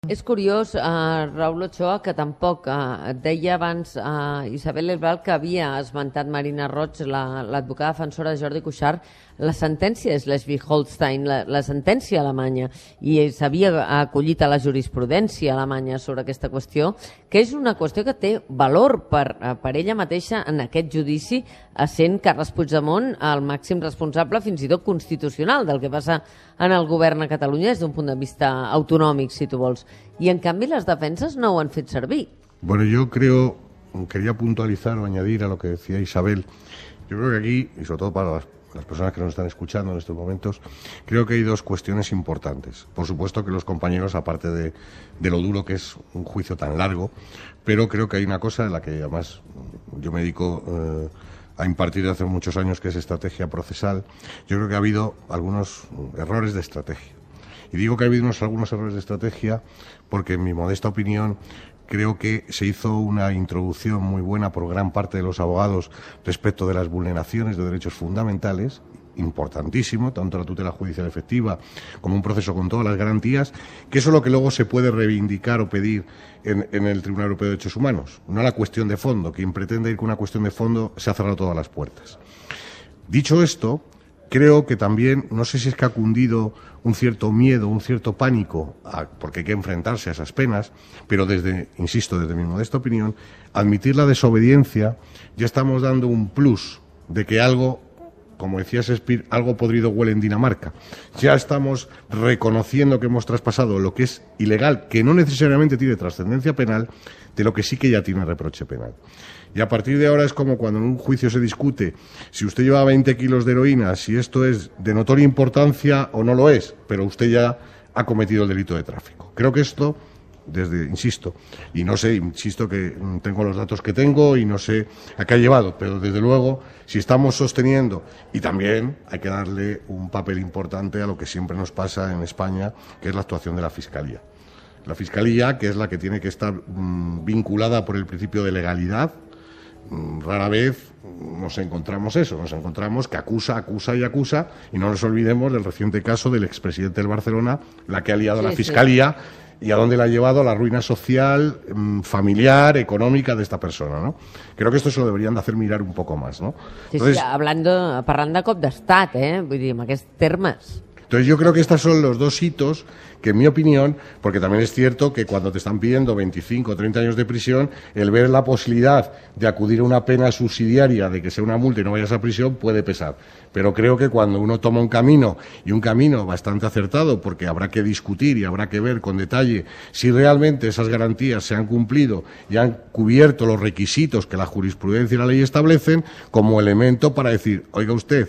És curiós, Raül Ochoa, que tampoc et deia abans Isabel Elbal que havia esmentat Marina Roig, l'advocada defensora de Jordi Cuixart. La sentència és Schleswig-Holstein, la sentència alemanya, i s'havia acollit a la jurisprudència alemanya sobre aquesta qüestió, que és una qüestió que té valor per ella mateixa en aquest judici, essent Carles Puigdemont el màxim responsable, fins i tot constitucional, del que passa en el govern a Catalunya des d'un punt de vista autonòmic, si tu vols. I en canvi les defenses no ho han fet servir. Bueno, quería puntualizar o añadir a lo que decía Isabel. Yo creo que aquí, y sobre todo para las personas que nos están escuchando en estos momentos, creo que hay dos cuestiones importantes. Por supuesto que los compañeros, aparte de lo duro que es un juicio tan largo, pero creo que hay una cosa en la que además yo me dedico a impartir desde hace muchos años, que es estrategia procesal. Yo creo que ha habido algunos errores de estrategia. Y digo que ha habido algunos errores de estrategia porque, en mi modesta opinión, creo que se hizo una introducción muy buena por gran parte de los abogados respecto de las vulneraciones de derechos fundamentales, importantísimo, tanto la tutela judicial efectiva como un proceso con todas las garantías, que eso es lo que luego se puede reivindicar o pedir en el Tribunal Europeo de Derechos Humanos, no la cuestión de fondo. Quien pretende ir con una cuestión de fondo se ha cerrado todas las puertas. Dicho esto, creo que también, no sé si es que ha cundido un cierto miedo, un cierto pánico, porque hay que enfrentarse a esas penas, pero insisto, desde mi modesta opinión, admitir la desobediencia, ya estamos dando un plus de que algo, como decía Shakespeare, algo podrido huele en Dinamarca. Ya estamos reconociendo que hemos traspasado lo que es ilegal, que no necesariamente tiene trascendencia penal, de lo que sí que ya tiene reproche penal. Y a partir de ahora es como cuando en un juicio se discute si usted lleva 20 kilos de heroína, si esto es de notoria importancia o no lo es, pero usted ya ha cometido el delito de tráfico. Creo que esto, insisto, y no sé, insisto que tengo los datos que tengo y no sé a qué ha llevado, pero desde luego, si estamos sosteniendo, y también hay que darle un papel importante a lo que siempre nos pasa en España, que es la actuación de la Fiscalía. La Fiscalía, que es la que tiene que estar vinculada por el principio de legalidad. Rara vez nos encontramos eso, nos encontramos que acusa y no nos olvidemos del reciente caso del expresidente del Barcelona, la que ha liado a la Fiscalía y a dónde la ha llevado a la ruina social, familiar, económica de esta persona, ¿no? Creo que esto se lo deberían de hacer mirar un poco más, ¿no? Entonces, parlant de cop d'estat, vull dir, amb aquests termes. Entonces yo creo que estos son los dos hitos que, en mi opinión, porque también es cierto que cuando te están pidiendo 25 o 30 años de prisión, el ver la posibilidad de acudir a una pena subsidiaria, de que sea una multa y no vayas a prisión, puede pesar. Pero creo que cuando uno toma un camino, y un camino bastante acertado, porque habrá que discutir y habrá que ver con detalle si realmente esas garantías se han cumplido y han cubierto los requisitos que la jurisprudencia y la ley establecen, como elemento para decir, oiga usted,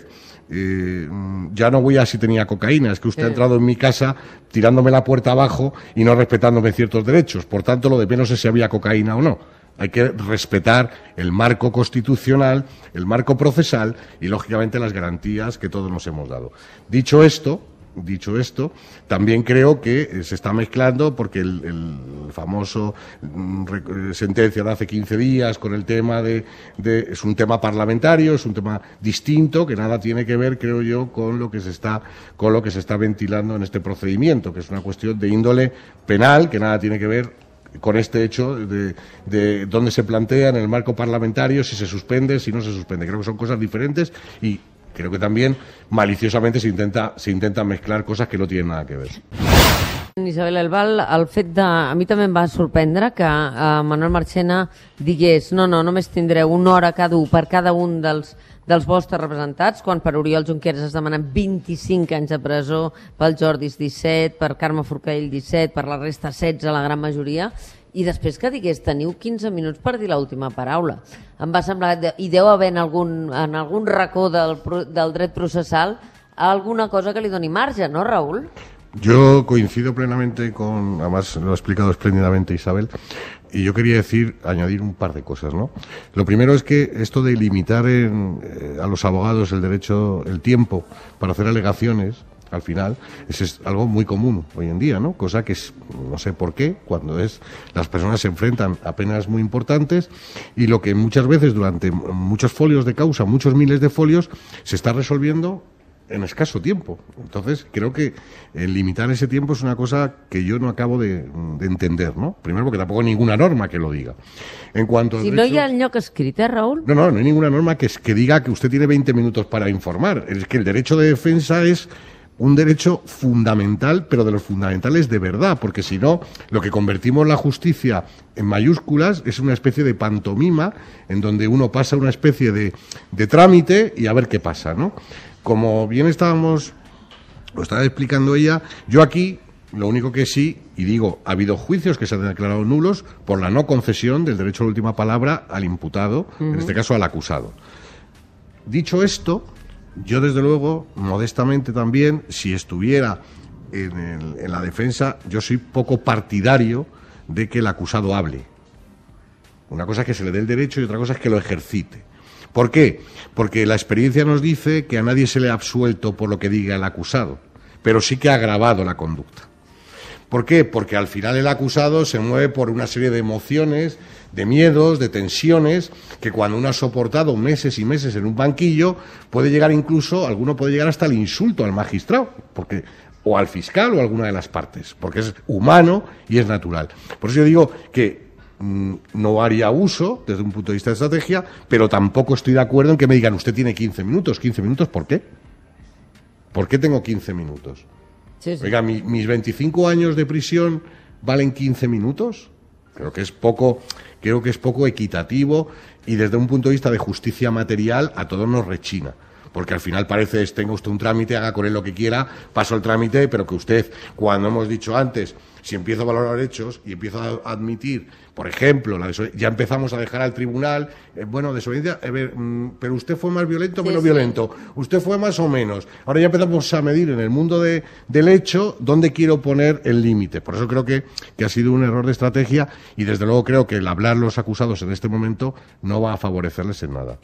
ya no voy a si tenía cocaína, es que usted ha entrado en mi casa tirándome la puerta abajo y no respetándome ciertos derechos, por tanto lo de menos es si había cocaína o no. Hay que respetar el marco constitucional, el marco procesal y, lógicamente, las garantías que todos nos hemos dado. Dicho esto, también creo que se está mezclando, porque el famoso sentencia de hace 15 días con el tema es un tema parlamentario, es un tema distinto, que nada tiene que ver, creo yo, con lo que se está ventilando en este procedimiento, que es una cuestión de índole penal, que nada tiene que ver con este hecho de dónde se plantea en el marco parlamentario, si se suspende, si no se suspende. Creo que son cosas diferentes y creo que también maliciosamente se intenta mezclar cosas que no tienen nada que ver. Isabel Elbal, a mi també em va sorprendre que Manuel Marchena digués no només tindreu una hora cada un per cada un dels vostres representats, quan per Oriol Junqueras es demanen 25 anys de presó, pel Jordi 17, per Carme Forcadell 17, per la resta 16, la gran majoria, i després que digués teniu 15 minuts per dir l'última paraula. Em va semblar, i deu haver en algun racó del dret processal alguna cosa que li doni marge, no, Raül? Yo coincido plenamente además lo ha explicado espléndidamente Isabel, y yo quería añadir un par de cosas, ¿no? Lo primero es que esto de limitar a los abogados el tiempo para hacer alegaciones, al final, es algo muy común hoy en día, ¿no? Cosa que no sé por qué, cuando las personas se enfrentan a penas muy importantes, y lo que muchas veces durante muchos folios de causa, muchos miles de folios, se está resolviendo en escaso tiempo. Entonces, creo que limitar ese tiempo es una cosa que yo no acabo de entender, ¿no? Primero, porque tampoco hay ninguna norma que lo diga. En cuanto al Si derecho... no hi ha enlloc escrit, Raúl? No hay ninguna norma que diga que usted tiene 20 minutos para informar. Es que el derecho de defensa es un derecho fundamental, pero de los fundamentales de verdad, porque si no, lo que convertimos la justicia en mayúsculas es una especie de pantomima en donde uno pasa una especie de trámite y a ver qué pasa, ¿no? Como bien lo estaba explicando ella, yo aquí lo único que sí, y digo, ha habido juicios que se han declarado nulos por la no concesión del derecho a la última palabra al imputado, en este caso al acusado. Dicho esto, yo, desde luego, modestamente también, si estuviera en la defensa, yo soy poco partidario de que el acusado hable. Una cosa es que se le dé el derecho y otra cosa es que lo ejercite. ¿Por qué? Porque la experiencia nos dice que a nadie se le ha absuelto por lo que diga el acusado, pero sí que ha agravado la conducta. ¿Por qué? Porque al final el acusado se mueve por una serie de emociones, de miedos, de tensiones, que cuando uno ha soportado meses y meses en un banquillo, puede llegar incluso, alguno puede llegar hasta el insulto al magistrado, o al fiscal o a alguna de las partes, porque es humano y es natural. Por eso yo digo que no haría uso desde un punto de vista de estrategia, pero tampoco estoy de acuerdo en que me digan, usted tiene 15 minutos. ¿15 minutos por qué? ¿Por qué tengo 15 minutos? Sí, sí. Oiga, ¿mis 25 años de prisión valen 15 minutos? Creo que es poco equitativo y desde un punto de vista de justicia material a todos nos rechina. Porque al final parece, tenga usted un trámite, haga con él lo que quiera, paso el trámite, pero que usted, cuando hemos dicho antes, si empiezo a valorar hechos y empiezo a admitir, por ejemplo, ya empezamos a dejar al tribunal, desobediencia, pero usted fue más violento o menos violento, usted fue más o menos. Ahora ya empezamos a medir en el mundo del hecho dónde quiero poner el límite. Por eso creo que ha sido un error de estrategia y desde luego creo que el hablar los acusados en este momento no va a favorecerles en nada.